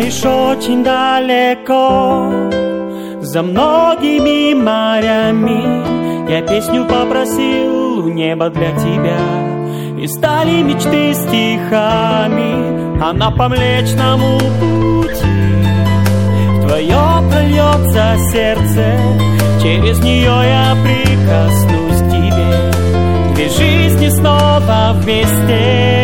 знаешь, очень далеко, за многими морями, я песню попросил у неба для тебя, и стали мечты стихами, она по Млечному пути в твое прольется сердце, через нее я прикоснусь к тебе, две жизни снова вместе.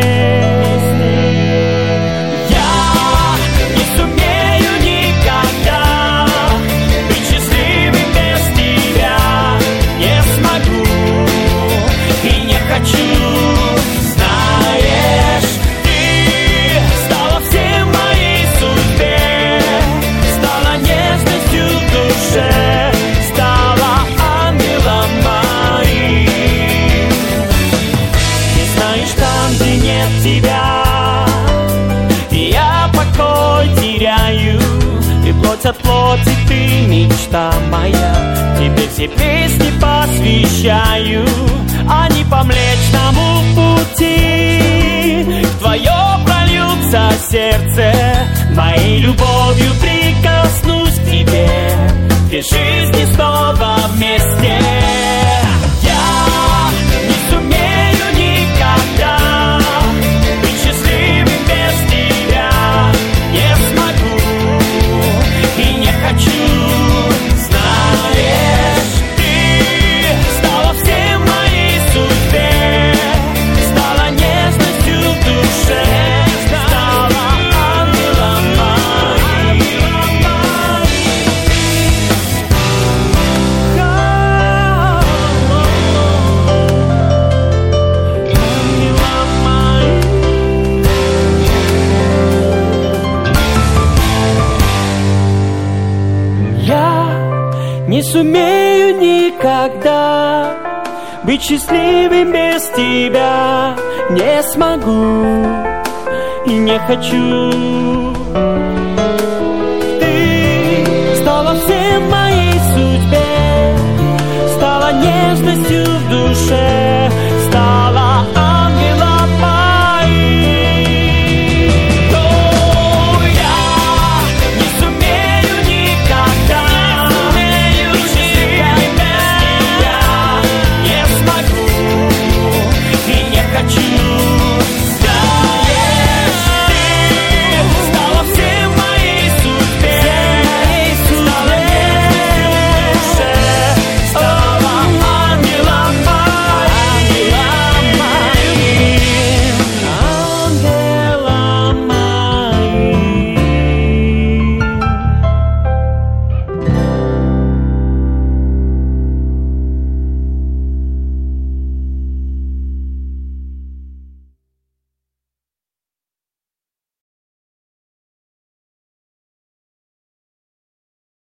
От плоти ты мечта моя, тебе все песни посвящаю, они по Млечному пути в твое прольются сердце, моей любовью прикоснусь к тебе, две жизни снова вместе. Я не сумею никогда быть счастливым без тебя, не смогу. Хочу, знаешь, ты стала всем моей судьбе, стала нежностью в душе, стала ангелом моим. Не сумею никогда быть счастливым без тебя, не смогу и не хочу. Ты стала всем моей судьбе, стала нежностью в душе.